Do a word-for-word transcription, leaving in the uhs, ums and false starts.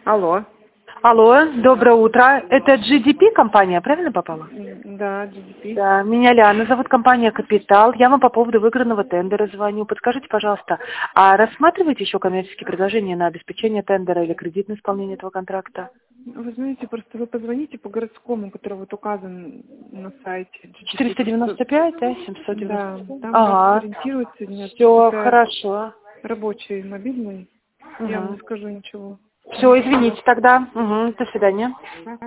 Алло. Алло, доброе утро. Это джи ди пи компания, правильно попала? Да, джи ди пи. Да, меня Ляна зовут, компания «Капитал». Я вам по поводу выигранного тендера звоню. Подскажите, пожалуйста, а рассматриваете еще коммерческие предложения на обеспечение тендера или кредитное исполнение этого контракта? Вы знаете, просто вы позвоните по городскому, который вот указан на сайте джи ди пи. четыреста девяносто пять, да, семьсот девяносто Да, пять? там Ага. вас сориентируется. Нет, Все, это хорошо. рабочий мобильный. Я вам не Угу. скажу ничего. Все, извините тогда. Угу. До свидания.